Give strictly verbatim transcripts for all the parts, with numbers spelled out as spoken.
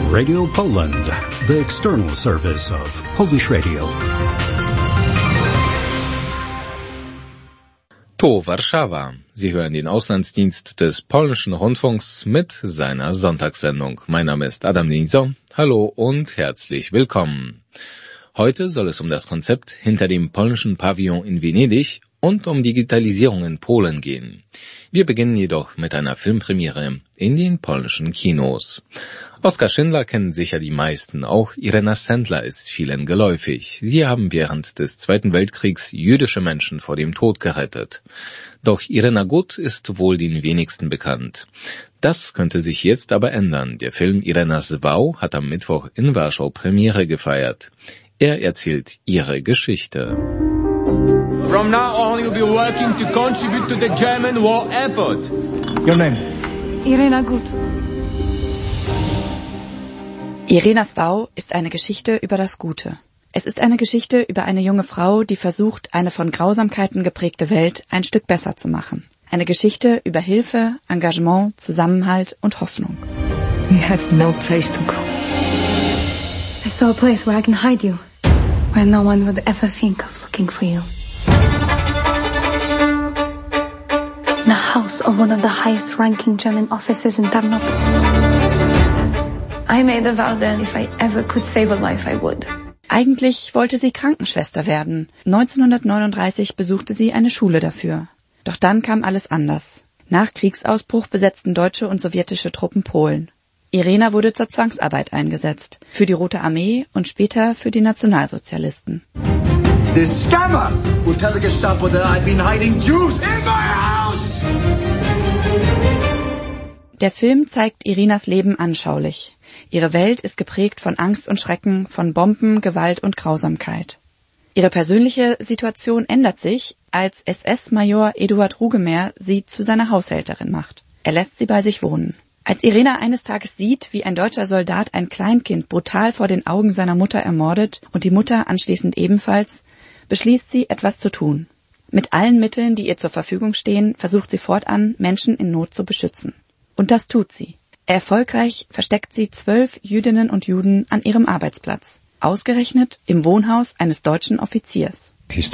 Radio Poland, the external service of Polish Radio. To Warszawa. Sie hören den Auslandsdienst des polnischen Rundfunks mit seiner Sonntagssendung. Mein Name ist Adam Nieser. Hallo und herzlich willkommen. Heute soll es um das Konzept hinter dem polnischen Pavillon in Venedig und um Digitalisierung in Polen gehen. Wir beginnen jedoch mit einer Filmpremiere in den polnischen Kinos. Oskar Schindler kennen sicher die meisten, auch Irena Sendler ist vielen geläufig. Sie haben während des Zweiten Weltkriegs jüdische Menschen vor dem Tod gerettet. Doch Irena Gut ist wohl den wenigsten bekannt. Das könnte sich jetzt aber ändern. Der Film Irenas Wow hat am Mittwoch in Warschau Premiere gefeiert. Er erzählt ihre Geschichte. From now on you'll be working to contribute to the German war effort. Your name? Irena Gut. Irenas Wow ist eine Geschichte über das Gute. Es ist eine Geschichte über eine junge Frau, die versucht, eine von Grausamkeiten geprägte Welt ein Stück besser zu machen. Eine Geschichte über Hilfe, Engagement, Zusammenhalt und Hoffnung. We have no place to go. I saw a place where I can hide you, where no one would ever think of looking for you. In the house of one of the highest-ranking German officers in Tarnopol. I made a vow that if I ever could save a life, I would. Eigentlich wollte sie Krankenschwester werden. neunzehnhundertneununddreißig besuchte sie eine Schule dafür. Doch dann kam alles anders. Nach Kriegsausbruch besetzten deutsche und sowjetische Truppen Polen. Irena wurde zur Zwangsarbeit eingesetzt, für die Rote Armee und später für die Nationalsozialisten. This scammer will tell the Gestapo that I've been hiding Jews in my house! Der Film zeigt Irenas Leben anschaulich. Ihre Welt ist geprägt von Angst und Schrecken, von Bomben, Gewalt und Grausamkeit. Ihre persönliche Situation ändert sich, als S S-Major Eduard Rugemeyer sie zu seiner Haushälterin macht. Er lässt sie bei sich wohnen. Als Irena eines Tages sieht, wie ein deutscher Soldat ein Kleinkind brutal vor den Augen seiner Mutter ermordet und die Mutter anschließend ebenfalls, beschließt sie, etwas zu tun. Mit allen Mitteln, die ihr zur Verfügung stehen, versucht sie fortan, Menschen in Not zu beschützen. Und das tut sie. Erfolgreich versteckt sie zwölf Jüdinnen und Juden an ihrem Arbeitsplatz. Ausgerechnet im Wohnhaus eines deutschen Offiziers.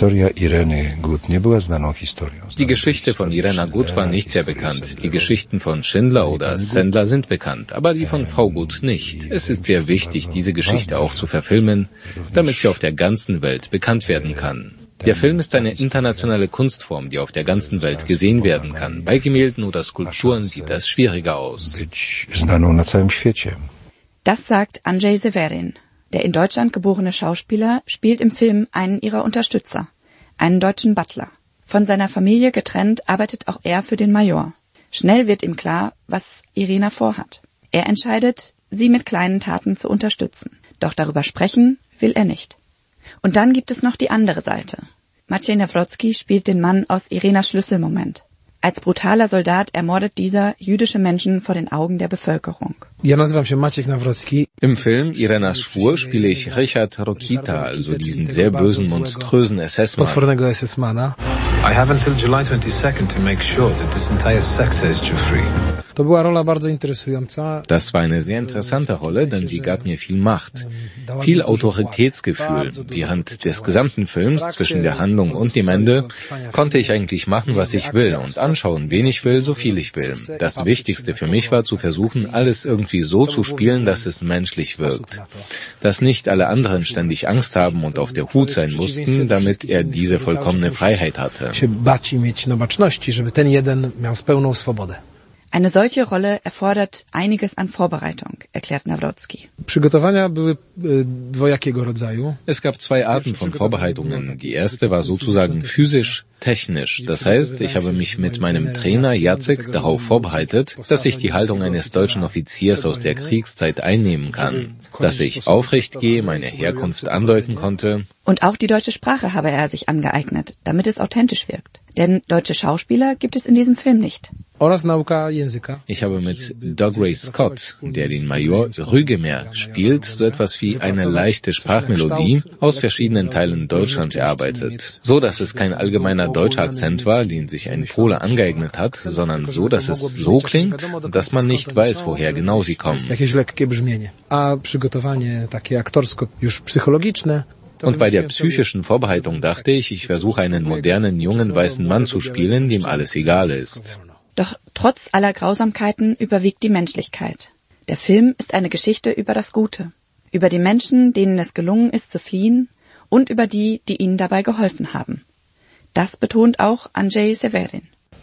Die Geschichte von Irena Gut war nicht sehr bekannt. Die Geschichten von Schindler oder Sendler sind bekannt, aber die von Frau Gut nicht. Es ist sehr wichtig, diese Geschichte auch zu verfilmen, damit sie auf der ganzen Welt bekannt werden kann. Der Film ist eine internationale Kunstform, die auf der ganzen Welt gesehen werden kann. Bei Gemälden oder Skulpturen sieht das schwieriger aus. Das sagt Andrzej Seweryn. Der in Deutschland geborene Schauspieler spielt im Film einen ihrer Unterstützer, einen deutschen Butler. Von seiner Familie getrennt arbeitet auch er für den Major. Schnell wird ihm klar, was Irena vorhat. Er entscheidet, sie mit kleinen Taten zu unterstützen. Doch darüber sprechen will er nicht. Und dann gibt es noch die andere Seite. Maciej Nawrocki spielt den Mann aus Irenas Schlüsselmoment. Als brutaler Soldat ermordet dieser jüdische Menschen vor den Augen der Bevölkerung. Im Film Irenas Schwur spiele ich Richard Rokita, also diesen sehr bösen, monströsen S S-Mann. I have until July twenty-second to make sure that this entire sector is Jew-free. Das war eine sehr interessante Rolle, denn sie gab mir viel Macht, viel Autoritätsgefühl. Während des gesamten Films, zwischen der Handlung und dem Ende, konnte ich eigentlich machen, was ich will und anschauen, wen ich will, so viel ich will. Das Wichtigste für mich war zu versuchen, alles irgendwie so zu spielen, dass es menschlich wirkt. Dass nicht alle anderen ständig Angst haben und auf der Hut sein mussten, damit er diese vollkommene Freiheit hatte. Eine solche Rolle erfordert einiges an Vorbereitung, erklärt Nawrocki. Es gab zwei Arten von Vorbereitungen. Die erste war sozusagen physisch, technisch. Das heißt, ich habe mich mit meinem Trainer Jacek darauf vorbereitet, dass ich die Haltung eines deutschen Offiziers aus der Kriegszeit einnehmen kann. Dass ich aufrecht gehe, meine Herkunft andeuten konnte. Und auch die deutsche Sprache habe er sich angeeignet, damit es authentisch wirkt. Denn deutsche Schauspieler gibt es in diesem Film nicht. Ich habe mit Doug Ray Scott, der den Major Rügemeyer spielt, so etwas wie eine leichte Sprachmelodie aus verschiedenen Teilen Deutschlands erarbeitet, so dass es kein allgemeiner deutscher Akzent war, den sich ein Pole angeeignet hat, sondern so, dass es so klingt, dass man nicht weiß, woher genau sie kommen. Und bei der psychischen Vorbereitung dachte ich, ich versuche einen modernen, jungen, weißen Mann zu spielen, dem alles egal ist. Doch trotz aller Grausamkeiten überwiegt die Menschlichkeit. Der Film ist eine Geschichte über das Gute, über die Menschen, denen es gelungen ist zu fliehen, und über die, die ihnen dabei geholfen haben. Das betont auch Andrzej Seweryn.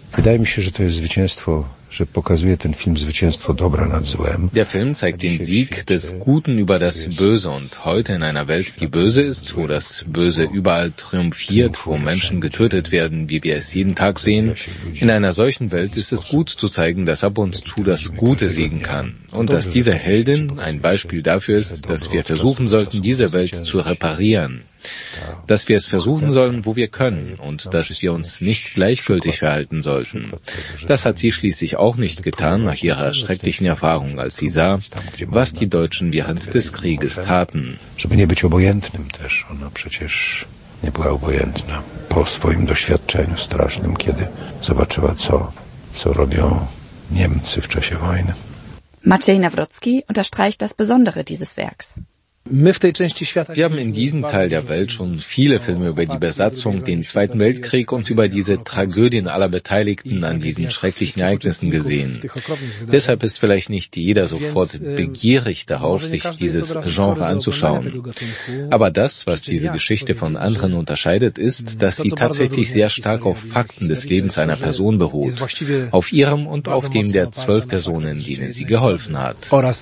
Der Film zeigt den Sieg des Guten über das Böse, und heute in einer Welt, die böse ist, wo das Böse überall triumphiert, wo Menschen getötet werden, wie wir es jeden Tag sehen, in einer solchen Welt ist es gut zu zeigen, dass ab und zu das Gute siegen kann. Und dass diese Heldin ein Beispiel dafür ist, dass wir versuchen sollten, diese Welt zu reparieren. Dass wir es versuchen sollen, wo wir können, und dass wir uns nicht gleichgültig verhalten sollten. Das hat sie schließlich auch nicht getan nach ihrer schrecklichen Erfahrung, als sie sah, was die Deutschen während des Krieges taten. Nie była obojętna po swoim doświadczeniu strasznym, kiedy zobaczyła, co, co robią Niemcy w czasie wojny. Maciej Nawrocki unterstreicht das Besondere dieses Werks. Wir haben in diesem Teil der Welt schon viele Filme über die Besatzung, den Zweiten Weltkrieg und über diese Tragödien aller Beteiligten an diesen schrecklichen Ereignissen gesehen. Deshalb ist vielleicht nicht jeder sofort begierig darauf, sich dieses Genre anzuschauen. Aber das, was diese Geschichte von anderen unterscheidet, ist, dass sie tatsächlich sehr stark auf Fakten des Lebens einer Person beruht, auf ihrem und auf dem der zwölf Personen, denen sie geholfen hat.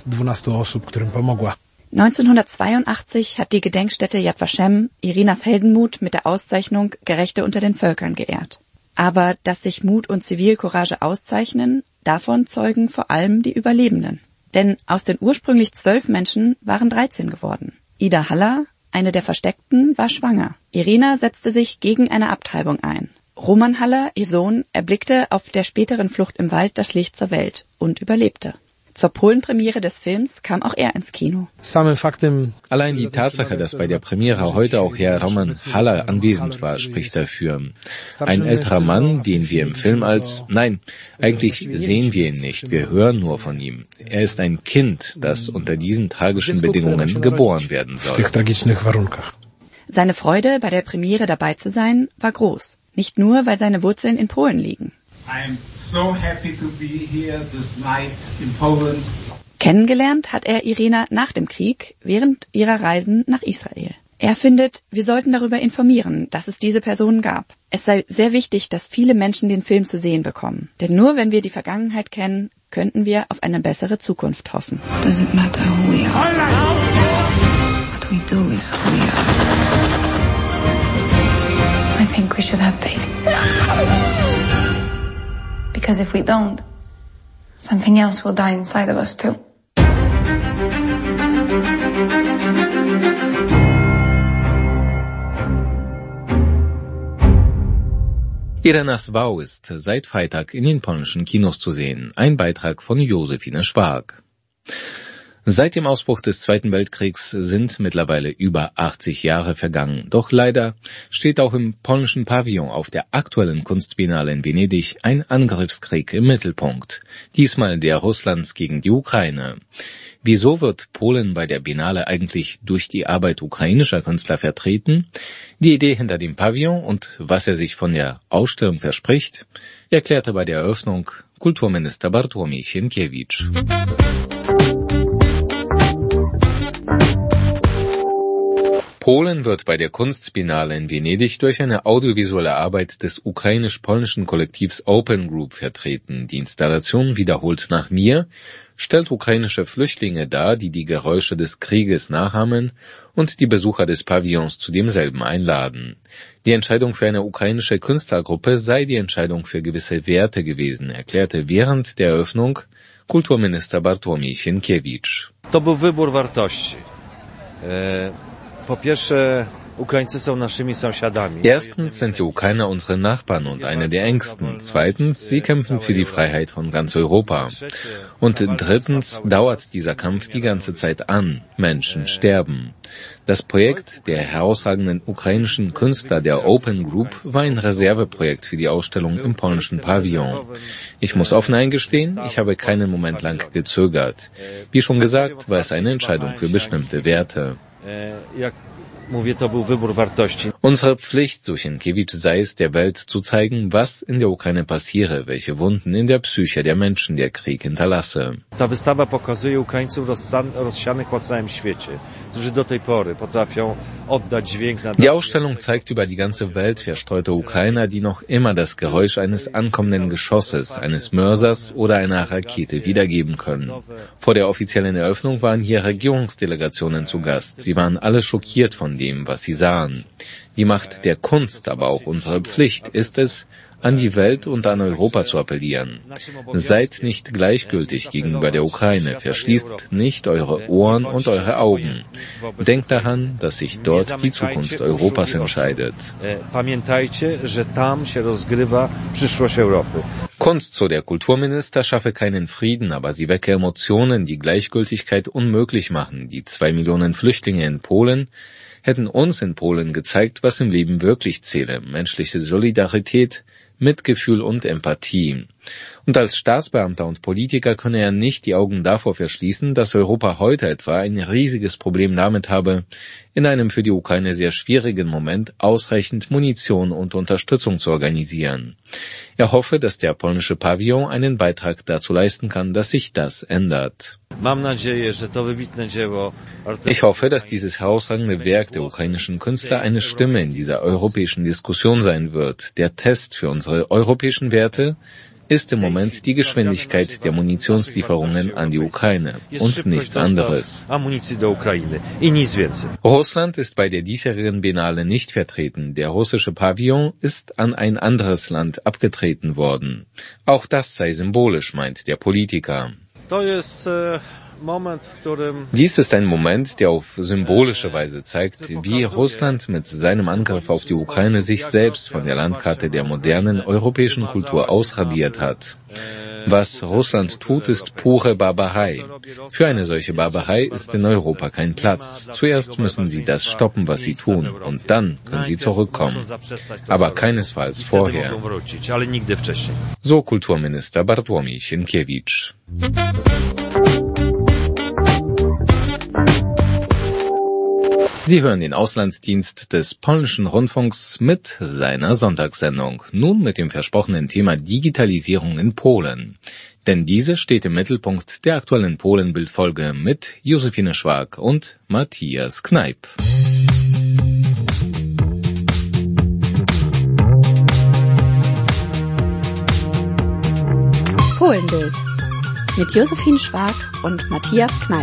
neunzehnhundertzweiundachtzig hat die Gedenkstätte Yad Vashem Irinas Heldenmut mit der Auszeichnung Gerechte unter den Völkern geehrt. Aber dass sich Mut und Zivilcourage auszeichnen, davon zeugen vor allem die Überlebenden. Denn aus den ursprünglich zwölf Menschen waren dreizehn geworden. Ida Haller, eine der Versteckten, war schwanger. Irina setzte sich gegen eine Abtreibung ein. Roman Haller, ihr Sohn, erblickte auf der späteren Flucht im Wald das Licht zur Welt und überlebte. Zur Polenpremiere des Films kam auch er ins Kino. Allein die Tatsache, dass bei der Premiere heute auch Herr Roman Haller anwesend war, spricht dafür. Ein älterer Mann, den wir im Film als, nein, eigentlich sehen wir ihn nicht, wir hören nur von ihm. Er ist ein Kind, das unter diesen tragischen Bedingungen geboren werden soll. Seine Freude, bei der Premiere dabei zu sein, war groß. Nicht nur, weil seine Wurzeln in Polen liegen. I'm so happy to be here this night in Poland. Kennengelernt hat er Irina nach dem Krieg während ihrer Reisen nach Israel. Er findet, wir sollten darüber informieren, dass es diese Personen gab. Es sei sehr wichtig, dass viele Menschen den Film zu sehen bekommen. Denn nur wenn wir die Vergangenheit kennen, könnten wir auf eine bessere Zukunft hoffen. Doesn't matter who we are. What we do is who we are. I think we should have faith. Because if we don't, something else will die inside of us too. Irinas Wow ist seit Freitag in den polnischen Kinos zu sehen. Ein Beitrag von Josephine Schwark. Seit dem Ausbruch des Zweiten Weltkriegs sind mittlerweile über achtzig Jahre vergangen. Doch leider steht auch im polnischen Pavillon auf der aktuellen Kunstbiennale in Venedig ein Angriffskrieg im Mittelpunkt. Diesmal der Russlands gegen die Ukraine. Wieso wird Polen bei der Biennale eigentlich durch die Arbeit ukrainischer Künstler vertreten? Die Idee hinter dem Pavillon und was er sich von der Ausstellung verspricht, erklärte bei der Eröffnung Kulturminister Bartłomiej Sienkiewicz. Polen wird bei der Kunstbiennale in Venedig durch eine audiovisuelle Arbeit des ukrainisch-polnischen Kollektivs Open Group vertreten. Die Installation Wiederholt nach mir stellt ukrainische Flüchtlinge dar, die die Geräusche des Krieges nachahmen und die Besucher des Pavillons zu demselben einladen. Die Entscheidung für eine ukrainische Künstlergruppe sei die Entscheidung für gewisse Werte gewesen, erklärte während der Eröffnung Kulturminister Bartłomiej Sienkiewicz. To był wybór wartości. Po pierwsze, Erstens sind die Ukrainer unsere Nachbarn und eine der engsten. Zweitens, sie kämpfen für die Freiheit von ganz Europa. Und drittens dauert dieser Kampf die ganze Zeit an. Menschen sterben. Das Projekt der herausragenden ukrainischen Künstler der Open Group war ein Reserveprojekt für die Ausstellung im polnischen Pavillon. Ich muss offen eingestehen, ich habe keinen Moment lang gezögert. Wie schon gesagt, war es eine Entscheidung für bestimmte Werte. Unsere Pflicht, so Sienkiewicz, sei es, der Welt zu zeigen, was in der Ukraine passiere, welche Wunden in der Psyche der Menschen der Krieg hinterlasse. Die Ausstellung zeigt über die ganze Welt verstreute Ukrainer, die noch immer das Geräusch eines ankommenden Geschosses, eines Mörsers oder einer Rakete wiedergeben können. Vor der offiziellen Eröffnung waren hier Regierungsdelegationen zu Gast. Sie waren alle schockiert von dem, was sie sahen. Die Macht der Kunst, aber auch unsere Pflicht ist es, an die Welt und an Europa zu appellieren. Seid nicht gleichgültig gegenüber der Ukraine, verschließt nicht eure Ohren und eure Augen. Denkt daran, dass sich dort die Zukunft Europas entscheidet. Kunst, so der Kulturminister, schaffe keinen Frieden, aber sie wecke Emotionen, die Gleichgültigkeit unmöglich machen. Die zwei Millionen Flüchtlinge in Polen hätten uns in Polen gezeigt, was im Leben wirklich zähle. Menschliche Solidarität, Mitgefühl und Empathie. Und als Staatsbeamter und Politiker könne er nicht die Augen davor verschließen, dass Europa heute etwa ein riesiges Problem damit habe, in einem für die Ukraine sehr schwierigen Moment ausreichend Munition und Unterstützung zu organisieren. Er hoffe, dass der polnische Pavillon einen Beitrag dazu leisten kann, dass sich das ändert. Ich hoffe, dass dieses herausragende Werk der ukrainischen Künstler eine Stimme in dieser europäischen Diskussion sein wird. Der Test für unsere europäischen Werte ist im Moment die Geschwindigkeit der Munitionslieferungen an die Ukraine und nichts anderes. Russland ist bei der diesjährigen Biennale nicht vertreten. Der russische Pavillon ist an ein anderes Land abgetreten worden. Auch das sei symbolisch, meint der Politiker. Dies ist ein Moment, der auf symbolische Weise zeigt, wie Russland mit seinem Angriff auf die Ukraine sich selbst von der Landkarte der modernen europäischen Kultur ausradiert hat. Was Russland tut, ist pure Barbarei. Für eine solche Barbarei ist in Europa kein Platz. Zuerst müssen sie das stoppen, was sie tun, und dann können sie zurückkommen. Aber keinesfalls vorher. So Kulturminister Bartłomiej Sienkiewicz. Sie hören den Auslandsdienst des polnischen Rundfunks mit seiner Sonntagssendung. Nun mit dem versprochenen Thema Digitalisierung in Polen. Denn diese steht im Mittelpunkt der aktuellen Polen-Bildfolge mit Josephine Schwag und Matthias Kneip. Polenbild mit Josephine Schwag und Matthias Kneip.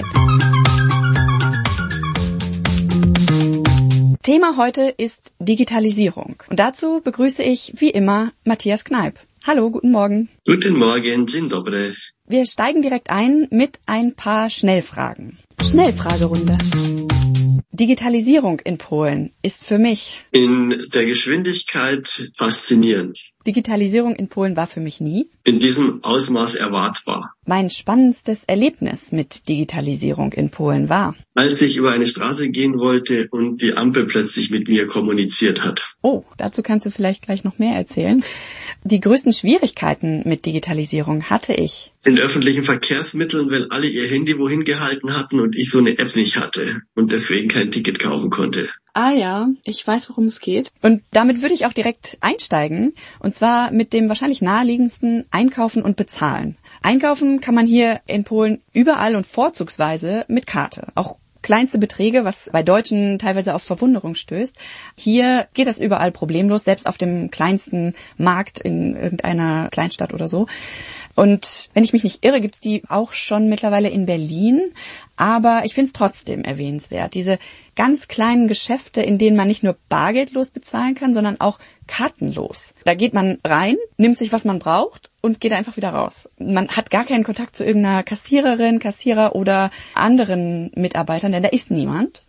Thema heute ist Digitalisierung. Und dazu begrüße ich wie immer Matthias Kneip. Hallo, guten Morgen. Guten Morgen, dzień dobry. Wir steigen direkt ein mit ein paar Schnellfragen. Schnellfragerunde. Digitalisierung in Polen ist für mich in der Geschwindigkeit faszinierend. Digitalisierung in Polen war für mich nie in diesem Ausmaß erwartbar. Mein spannendstes Erlebnis mit Digitalisierung in Polen war, als ich über eine Straße gehen wollte und die Ampel plötzlich mit mir kommuniziert hat. Oh, dazu kannst du vielleicht gleich noch mehr erzählen. Die größten Schwierigkeiten mit Digitalisierung hatte ich in öffentlichen Verkehrsmitteln, weil alle ihr Handy wohin gehalten hatten und ich so eine App nicht hatte und deswegen kein Ticket kaufen konnte. Ah ja, ich weiß, worum es geht. Und damit würde ich auch direkt einsteigen, und zwar mit dem wahrscheinlich naheliegendsten Einkaufen und Bezahlen. Einkaufen kann man hier in Polen überall und vorzugsweise mit Karte. Auch kleinste Beträge, was bei Deutschen teilweise auf Verwunderung stößt. Hier geht das überall problemlos, selbst auf dem kleinsten Markt in irgendeiner Kleinstadt oder so. Und wenn ich mich nicht irre, gibt's die auch schon mittlerweile in Berlin. Aber ich finde es trotzdem erwähnenswert. Diese ganz kleinen Geschäfte, in denen man nicht nur bargeldlos bezahlen kann, sondern auch kartenlos. Da geht man rein, nimmt sich, was man braucht und geht einfach wieder raus. Man hat gar keinen Kontakt zu irgendeiner Kassiererin, Kassierer oder anderen Mitarbeitern, denn da ist niemand.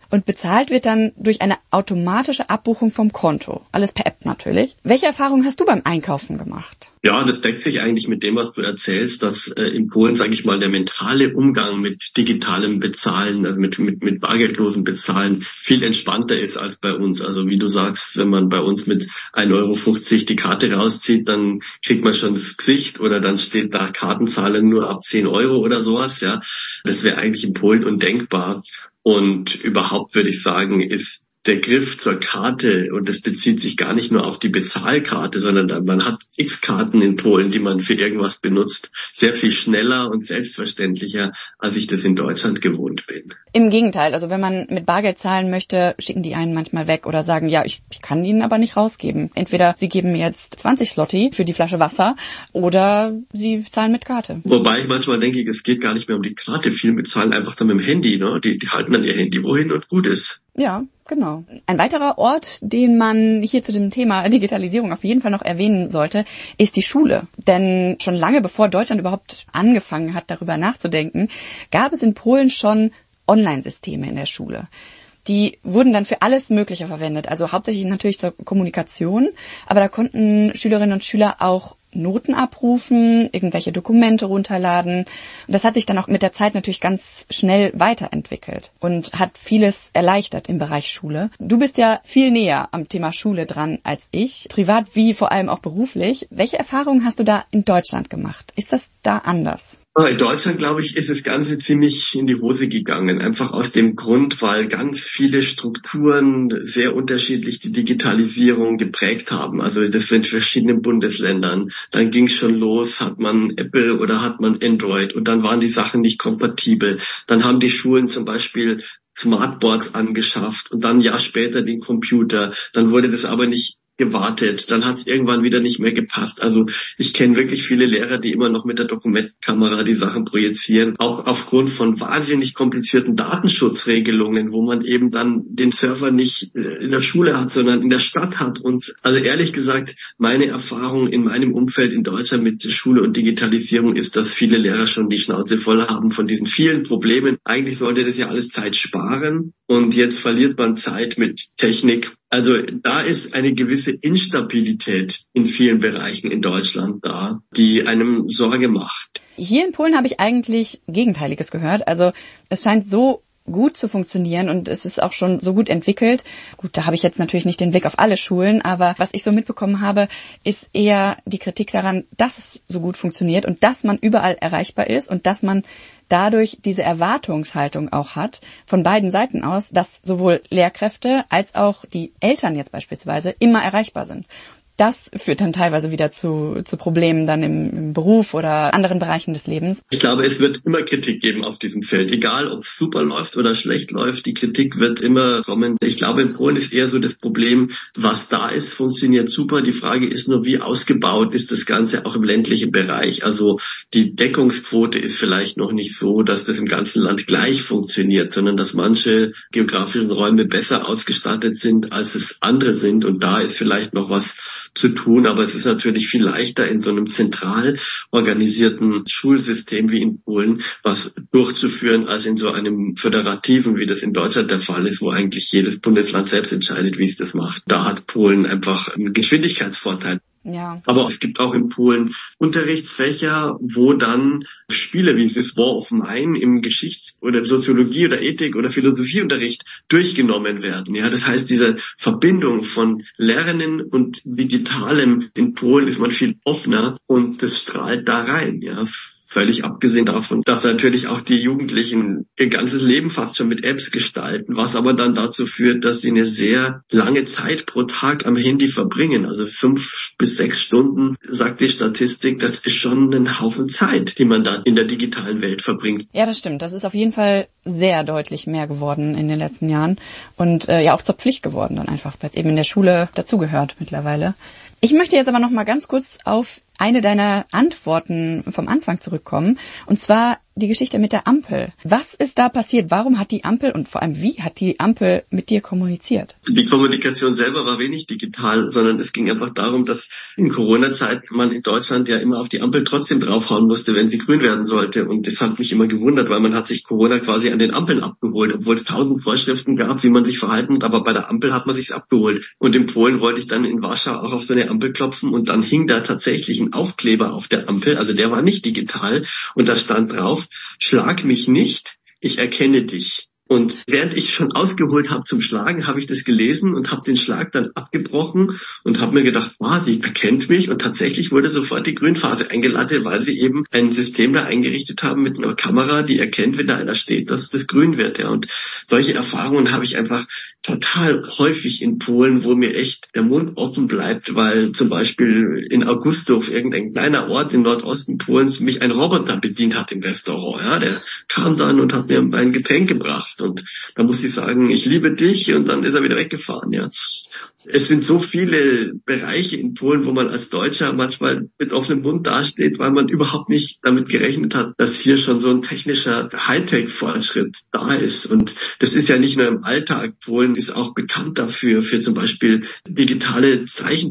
Und bezahlt wird dann durch eine automatische Abbuchung vom Konto. Alles per App natürlich. Welche Erfahrungen hast du beim Einkaufen gemacht? Ja, das deckt sich eigentlich mit dem, was du erzählst, dass äh, in Polen, sage ich mal, der mentale Umgang mit digitalem Bezahlen, also mit, mit, mit bargeldlosem Bezahlen viel entspannter ist als bei uns. Also wie du sagst, wenn man bei uns mit ein Euro fünfzig die Karte rauszieht, dann kriegt man schon das Gesicht oder dann steht da Kartenzahlen nur ab zehn Euro oder sowas. Ja, das wäre eigentlich in Polen undenkbar. Und überhaupt würde ich sagen, ist der Griff zur Karte, und das bezieht sich gar nicht nur auf die Bezahlkarte, sondern man hat x Karten in Polen, die man für irgendwas benutzt, sehr viel schneller und selbstverständlicher, als ich das in Deutschland gewohnt bin. Im Gegenteil, also wenn man mit Bargeld zahlen möchte, schicken die einen manchmal weg oder sagen, ja, ich, ich kann Ihnen aber nicht rausgeben. Entweder Sie geben mir jetzt zwanzig Zloty für die Flasche Wasser oder Sie zahlen mit Karte. Wobei ich manchmal denke, es geht gar nicht mehr um die Karte, viel bezahlen einfach dann mit dem Handy, ne? Die, die halten dann ihr Handy wohin und gut ist. Ja, genau. Ein weiterer Ort, den man hier zu dem Thema Digitalisierung auf jeden Fall noch erwähnen sollte, ist die Schule. Denn schon lange bevor Deutschland überhaupt angefangen hat, darüber nachzudenken, gab es in Polen schon Online-Systeme in der Schule. Die wurden dann für alles Mögliche verwendet, also hauptsächlich natürlich zur Kommunikation, aber da konnten Schülerinnen und Schüler auch Noten abrufen, irgendwelche Dokumente runterladen. Und das hat sich dann auch mit der Zeit natürlich ganz schnell weiterentwickelt und hat vieles erleichtert im Bereich Schule. Du bist ja viel näher am Thema Schule dran als ich, privat wie vor allem auch beruflich. Welche Erfahrungen hast du da in Deutschland gemacht? Ist das da anders? In Deutschland, glaube ich, ist das Ganze ziemlich in die Hose gegangen. Einfach aus dem Grund, weil ganz viele Strukturen sehr unterschiedlich die Digitalisierung geprägt haben. Also das in verschiedenen Bundesländern. Dann ging es schon los, hat man Apple oder hat man Android und dann waren die Sachen nicht kompatibel. Dann haben die Schulen zum Beispiel Smartboards angeschafft und dann ein Jahr später den Computer. Dann wurde das aber nicht gewartet, dann hat es irgendwann wieder nicht mehr gepasst. Also ich kenne wirklich viele Lehrer, die immer noch mit der Dokumentkamera die Sachen projizieren, auch aufgrund von wahnsinnig komplizierten Datenschutzregelungen, wo man eben dann den Server nicht in der Schule hat, sondern in der Stadt hat. Und also ehrlich gesagt, meine Erfahrung in meinem Umfeld in Deutschland mit Schule und Digitalisierung ist, dass viele Lehrer schon die Schnauze voll haben von diesen vielen Problemen. Eigentlich sollte das ja alles Zeit sparen und jetzt verliert man Zeit mit Technik. Also da ist eine gewisse Instabilität in vielen Bereichen in Deutschland da, die einem Sorge macht. Hier in Polen habe ich eigentlich Gegenteiliges gehört. Also es scheint so gut zu funktionieren und es ist auch schon so gut entwickelt. Gut, da habe ich jetzt natürlich nicht den Blick auf alle Schulen, aber was ich so mitbekommen habe, ist eher die Kritik daran, dass es so gut funktioniert und dass man überall erreichbar ist und dass man dadurch diese Erwartungshaltung auch hat, von beiden Seiten aus, dass sowohl Lehrkräfte als auch die Eltern jetzt beispielsweise immer erreichbar sind. Das führt dann teilweise wieder zu, zu Problemen dann im, im Beruf oder anderen Bereichen des Lebens. Ich glaube, es wird immer Kritik geben auf diesem Feld. Egal, ob es super läuft oder schlecht läuft, die Kritik wird immer kommen. Ich glaube, in Polen ist eher so das Problem, was da ist, funktioniert super. Die Frage ist nur, wie ausgebaut ist das Ganze auch im ländlichen Bereich. Also die Deckungsquote ist vielleicht noch nicht so, dass das im ganzen Land gleich funktioniert, sondern dass manche geografischen Räume besser ausgestattet sind, als es andere sind. Und da ist vielleicht noch was zu tun, aber es ist natürlich viel leichter in so einem zentral organisierten Schulsystem wie in Polen was durchzuführen, als in so einem föderativen, wie das in Deutschland der Fall ist, wo eigentlich jedes Bundesland selbst entscheidet, wie es das macht. Da hat Polen einfach einen Geschwindigkeitsvorteil. Ja. Aber es gibt auch in Polen Unterrichtsfächer, wo dann Spiele wie das War of Mine im Geschichts- oder Soziologie- oder Ethik- oder Philosophieunterricht durchgenommen werden. Ja, das heißt, diese Verbindung von Lernen und Digitalem in Polen ist man viel offener und das strahlt da rein. Ja. Völlig abgesehen davon, dass natürlich auch die Jugendlichen ihr ganzes Leben fast schon mit Apps gestalten, was aber dann dazu führt, dass sie eine sehr lange Zeit pro Tag am Handy verbringen. Also fünf bis sechs Stunden, sagt die Statistik, das ist schon ein Haufen Zeit, die man dann in der digitalen Welt verbringt. Ja, das stimmt. Das ist auf jeden Fall sehr deutlich mehr geworden in den letzten Jahren und äh, ja auch zur Pflicht geworden dann einfach, weil es eben in der Schule dazugehört mittlerweile. Ich möchte jetzt aber noch mal ganz kurz auf eine deiner Antworten vom Anfang zurückkommen, und zwar die Geschichte mit der Ampel. Was ist da passiert? Warum hat die Ampel und vor allem wie hat die Ampel mit dir kommuniziert? Die Kommunikation selber war wenig digital, sondern es ging einfach darum, dass in Corona-Zeit man in Deutschland ja immer auf die Ampel trotzdem draufhauen musste, wenn sie grün werden sollte. Und das hat mich immer gewundert, weil man hat sich Corona quasi an den Ampeln abgeholt, obwohl es tausend Vorschriften gab, wie man sich verhalten hat, aber bei der Ampel hat man sich's abgeholt. Und in Polen wollte ich dann in Warschau auch auf so eine Ampel klopfen und dann hing da tatsächlich ein Aufkleber auf der Ampel, also der war nicht digital und da stand drauf: Schlag mich nicht, ich erkenne dich. Und während ich schon ausgeholt habe zum Schlagen, habe ich das gelesen und habe den Schlag dann abgebrochen und habe mir gedacht, wow, sie erkennt mich. Und tatsächlich wurde sofort die Grünphase eingeleitet, weil sie eben ein System da eingerichtet haben mit einer Kamera, die erkennt, wenn da einer steht, dass das grün wird. Ja. Und solche Erfahrungen habe ich einfach total häufig in Polen, wo mir echt der Mund offen bleibt, weil zum Beispiel in Augustów, irgendein kleiner Ort im Nordosten Polens, mich ein Roboter bedient hat im Restaurant. Ja. Der kam dann und hat mir ein Getränk gebracht. Und da muss ich sagen, ich liebe dich, und dann ist er wieder weggefahren, ja. Es sind so viele Bereiche in Polen, wo man als Deutscher manchmal mit offenem Mund dasteht, weil man überhaupt nicht damit gerechnet hat, dass hier schon so ein technischer Hightech-Fortschritt da ist. Und das ist ja nicht nur im Alltag. Polen ist auch bekannt dafür, für zum Beispiel digitale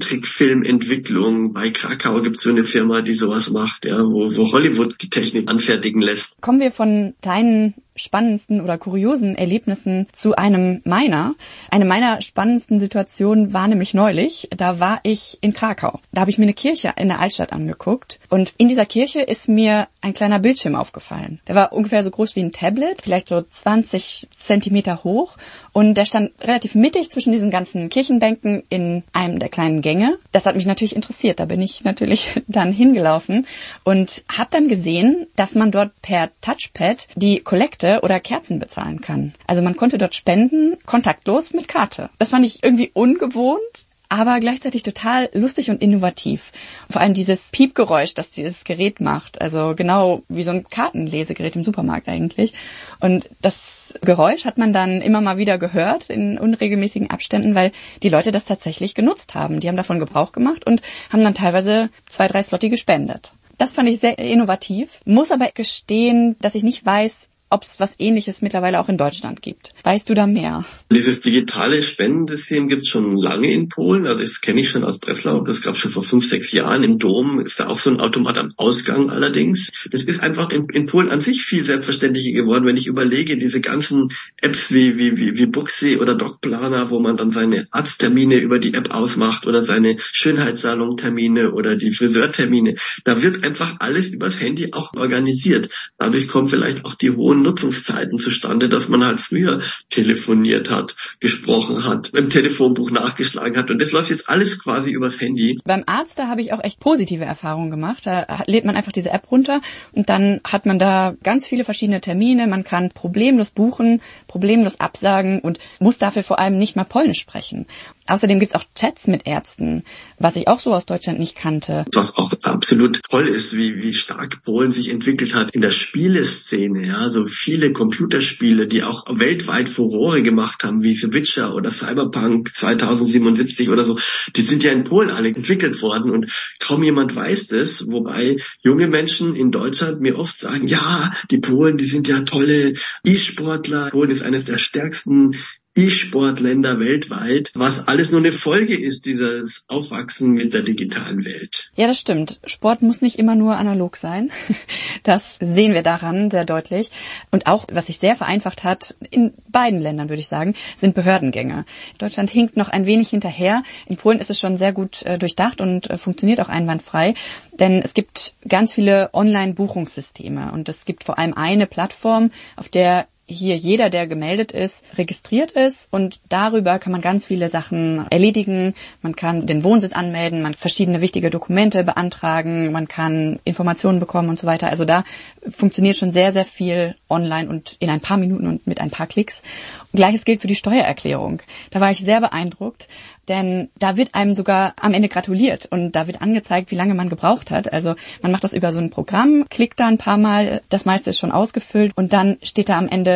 Zeichentrickfilmentwicklung. Bei Krakau gibt es so eine Firma, die sowas macht, ja, wo, wo Hollywood die Technik anfertigen lässt. Kommen wir von deinen spannendsten oder kuriosen Erlebnissen zu einem meiner. Eine meiner spannendsten Situationen war nämlich neulich. Da war ich in Krakau. Da habe ich mir eine Kirche in der Altstadt angeguckt. Und in dieser Kirche ist mir ein kleiner Bildschirm aufgefallen. Der war ungefähr so groß wie ein Tablet, vielleicht so zwanzig Zentimeter hoch. Und der stand relativ mittig zwischen diesen ganzen Kirchenbänken in einem der kleinen Gänge. Das hat mich natürlich interessiert. Da bin ich natürlich dann hingelaufen und habe dann gesehen, dass man dort per Touchpad die Kollekte oder Kerzen bezahlen kann. Also man konnte dort spenden, kontaktlos mit Karte. Das fand ich irgendwie ungewohnt, aber gleichzeitig total lustig und innovativ. Vor allem dieses Piepgeräusch, das dieses Gerät macht. Also genau wie so ein Kartenlesegerät im Supermarkt eigentlich. Und das Geräusch hat man dann immer mal wieder gehört in unregelmäßigen Abständen, weil die Leute das tatsächlich genutzt haben. Die haben davon Gebrauch gemacht und haben dann teilweise zwei, drei Slotti gespendet. Das fand ich sehr innovativ, muss aber gestehen, dass ich nicht weiß, ob es was Ähnliches mittlerweile auch in Deutschland gibt. Weißt du da mehr? Dieses digitale Spendensystem gibt es schon lange in Polen. Also das kenne ich schon aus Breslau. Das gab es schon vor fünf, sechs Jahren. Im Dom ist da auch so ein Automat am Ausgang allerdings. Das ist einfach in, in Polen an sich viel selbstverständlicher geworden, wenn ich überlege, diese ganzen Apps wie wie wie, wie Buxi oder DocPlaner, wo man dann seine Arzttermine über die App ausmacht oder seine Schönheitssalontermine oder die Friseurtermine. Da wird einfach alles übers Handy auch organisiert. Dadurch kommen vielleicht auch die hohen Nutzungszeiten zustande, dass man halt früher telefoniert hat, gesprochen hat, im Telefonbuch nachgeschlagen hat, und das läuft jetzt alles quasi übers Handy. Beim Arzt, da habe ich auch echt positive Erfahrungen gemacht. Da lädt man einfach diese App runter und dann hat man da ganz viele verschiedene Termine. Man kann problemlos buchen, problemlos absagen und muss dafür vor allem nicht mal Polnisch sprechen. Außerdem gibt's auch Chats mit Ärzten, was ich auch so aus Deutschland nicht kannte. Was auch absolut toll ist, wie wie stark Polen sich entwickelt hat in der Spieleszene. Ja, so viele Computerspiele, die auch weltweit Furore gemacht haben, wie The Witcher oder Cyberpunk zweitausendsiebenundsiebzig oder so, die sind ja in Polen alle entwickelt worden und kaum jemand weiß das, wobei junge Menschen in Deutschland mir oft sagen, ja, die Polen, die sind ja tolle E-Sportler. Polen ist eines der stärksten E-Sportländer weltweit, was alles nur eine Folge ist, dieses Aufwachsen mit der digitalen Welt. Ja, das stimmt. Sport muss nicht immer nur analog sein. Das sehen wir daran sehr deutlich. Und auch, was sich sehr vereinfacht hat, in beiden Ländern würde ich sagen, sind Behördengänge. Deutschland hinkt noch ein wenig hinterher. In Polen ist es schon sehr gut äh, durchdacht und äh, funktioniert auch einwandfrei. Denn es gibt ganz viele Online-Buchungssysteme und es gibt vor allem eine Plattform, auf der hier jeder, der gemeldet ist, registriert ist, und darüber kann man ganz viele Sachen erledigen. Man kann den Wohnsitz anmelden, man kann verschiedene wichtige Dokumente beantragen, man kann Informationen bekommen und so weiter. Also da funktioniert schon sehr, sehr viel online und in ein paar Minuten und mit ein paar Klicks. Gleiches gilt für die Steuererklärung. Da war ich sehr beeindruckt, denn da wird einem sogar am Ende gratuliert und da wird angezeigt, wie lange man gebraucht hat. Also man macht das über so ein Programm, klickt da ein paar Mal, das meiste ist schon ausgefüllt und dann steht da am Ende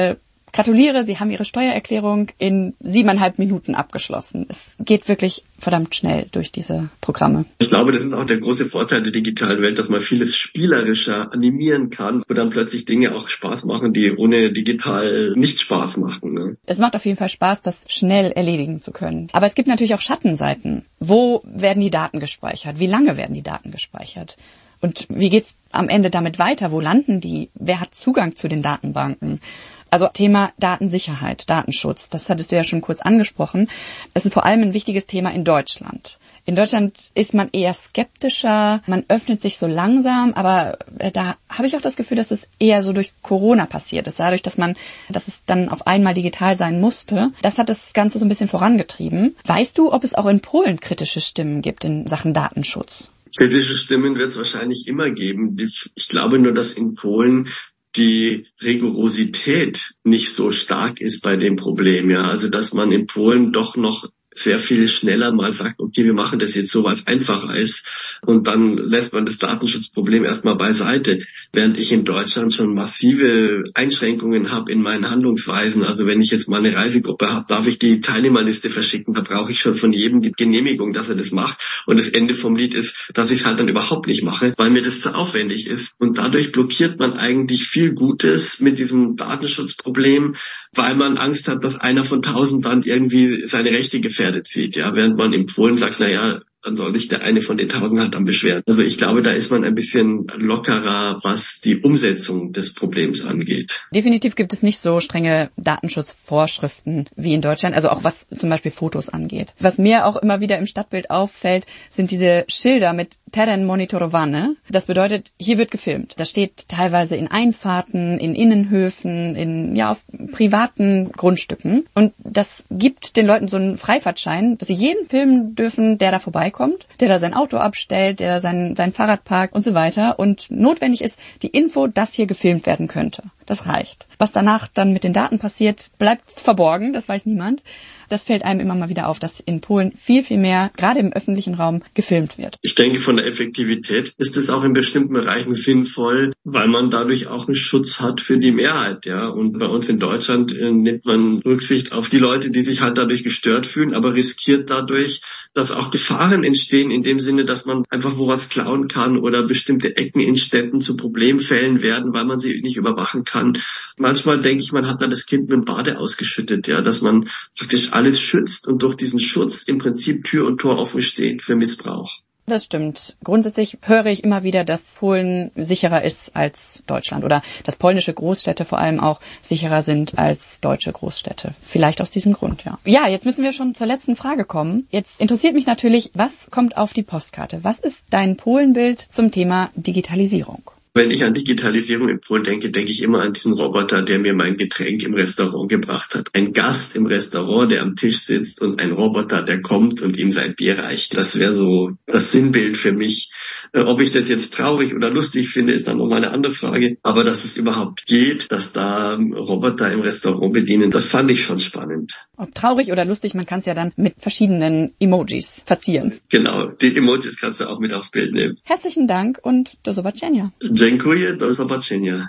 gratuliere, Sie haben Ihre Steuererklärung in siebeneinhalb Minuten abgeschlossen. Es geht wirklich verdammt schnell durch diese Programme. Ich glaube, das ist auch der große Vorteil der digitalen Welt, dass man vieles spielerischer animieren kann, wo dann plötzlich Dinge auch Spaß machen, die ohne digital nicht Spaß machen. Ne? Es macht auf jeden Fall Spaß, das schnell erledigen zu können. Aber es gibt natürlich auch Schattenseiten. Wo werden die Daten gespeichert? Wie lange werden die Daten gespeichert? Und wie geht's am Ende damit weiter? Wo landen die? Wer hat Zugang zu den Datenbanken? Also Thema Datensicherheit, Datenschutz, das hattest du ja schon kurz angesprochen. Das ist vor allem ein wichtiges Thema in Deutschland. In Deutschland ist man eher skeptischer, man öffnet sich so langsam, aber da habe ich auch das Gefühl, dass es eher so durch Corona passiert ist. Dadurch, dass man, dass es dann auf einmal digital sein musste, das hat das Ganze so ein bisschen vorangetrieben. Weißt du, ob es auch in Polen kritische Stimmen gibt in Sachen Datenschutz? Kritische Stimmen wird es wahrscheinlich immer geben. Ich glaube nur, dass in Polen die Rigorosität nicht so stark ist bei dem Problem. Ja, also dass man in Polen doch noch sehr viel schneller mal sagt, okay, wir machen das jetzt so, weil es einfacher ist, und dann lässt man das Datenschutzproblem erstmal beiseite, während ich in Deutschland schon massive Einschränkungen habe in meinen Handlungsweisen. Also wenn ich jetzt mal eine Reisegruppe habe, darf ich die Teilnehmerliste verschicken, da brauche ich schon von jedem die Genehmigung, dass er das macht, und das Ende vom Lied ist, dass ich es halt dann überhaupt nicht mache, weil mir das zu aufwendig ist, und dadurch blockiert man eigentlich viel Gutes mit diesem Datenschutzproblem, weil man Angst hat, dass einer von tausend dann irgendwie seine Rechte gefährdet sieht, ja, während man in Polen sagt, na ja, dann soll sich der eine von den tausend halt dann beschweren. Also ich glaube, da ist man ein bisschen lockerer, was die Umsetzung des Problems angeht. Definitiv gibt es nicht so strenge Datenschutzvorschriften wie in Deutschland, also auch was zum Beispiel Fotos angeht. Was mir auch immer wieder im Stadtbild auffällt, sind diese Schilder mit Teren monitorowane. Das bedeutet, hier wird gefilmt. Das steht teilweise in Einfahrten, in Innenhöfen, in, ja, auf privaten Grundstücken. Und das gibt den Leuten so einen Freifahrtschein, dass sie jeden filmen dürfen, der da vorbeikommt, der da sein Auto abstellt, der da sein, sein Fahrrad parkt und so weiter. Und notwendig ist die Info, dass hier gefilmt werden könnte. Das reicht. Was danach dann mit den Daten passiert, bleibt verborgen, das weiß niemand. Das fällt einem immer mal wieder auf, dass in Polen viel, viel mehr, gerade im öffentlichen Raum, gefilmt wird. Ich denke, von der Effektivität ist es auch in bestimmten Bereichen sinnvoll, weil man dadurch auch einen Schutz hat für die Mehrheit, ja. Und bei uns in Deutschland äh, nimmt man Rücksicht auf die Leute, die sich halt dadurch gestört fühlen, aber riskiert dadurch, dass auch Gefahren entstehen, in dem Sinne, dass man einfach wo was klauen kann oder bestimmte Ecken in Städten zu Problemfällen werden, weil man sie nicht überwachen kann. Manchmal denke ich, man hat da das Kind mit dem Bade ausgeschüttet, ja, dass man praktisch alles schützt und durch diesen Schutz im Prinzip Tür und Tor offen steht für Missbrauch. Das stimmt. Grundsätzlich höre ich immer wieder, dass Polen sicherer ist als Deutschland oder dass polnische Großstädte vor allem auch sicherer sind als deutsche Großstädte. Vielleicht aus diesem Grund, ja. Ja, jetzt müssen wir schon zur letzten Frage kommen. Jetzt interessiert mich natürlich, was kommt auf die Postkarte? Was ist dein Polenbild zum Thema Digitalisierung? Wenn ich an Digitalisierung in Polen denke, denke ich immer an diesen Roboter, der mir mein Getränk im Restaurant gebracht hat. Ein Gast im Restaurant, der am Tisch sitzt, und ein Roboter, der kommt und ihm sein Bier reicht. Das wäre so das Sinnbild für mich. Ob ich das jetzt traurig oder lustig finde, ist dann nochmal eine andere Frage. Aber dass es überhaupt geht, dass da Roboter im Restaurant bedienen, das fand ich schon spannend. Ob traurig oder lustig, man kann es ja dann mit verschiedenen Emojis verzieren. Genau, die Emojis kannst du auch mit aufs Bild nehmen. Herzlichen Dank und do zobaczenia. Dziękuję, do zobaczenia.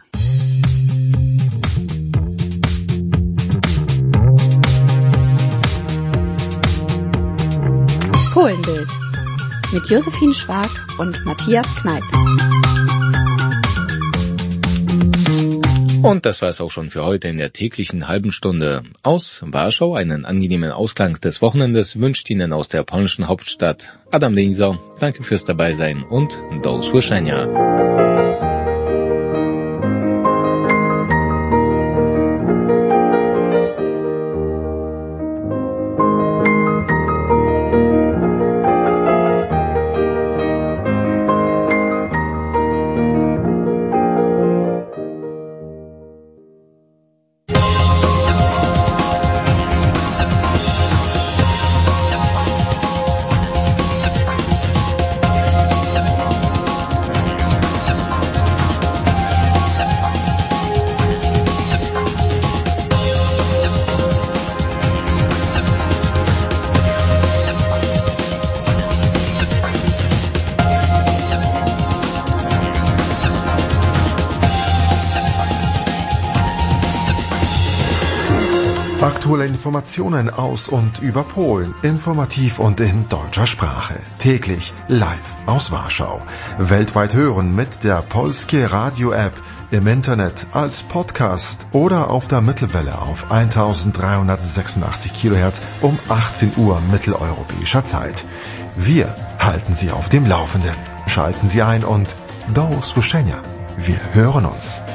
Polenbild mit Josephine Schwag und Matthias Kneip. Und das war es auch schon für heute in der täglichen halben Stunde. Aus Warschau einen angenehmen Ausklang des Wochenendes wünscht Ihnen aus der polnischen Hauptstadt Adam Denisau. Danke fürs Dabeisein und do usłyszenia. Aktuelle Informationen aus und über Polen, informativ und in deutscher Sprache. Täglich live aus Warschau. Weltweit hören mit der Polskie Radio App, im Internet als Podcast oder auf der Mittelwelle auf eintausenddreihundertsechsundachtzig Kilohertz um achtzehn Uhr mitteleuropäischer Zeit. Wir halten Sie auf dem Laufenden. Schalten Sie ein und do usłyszenia. Wir hören uns.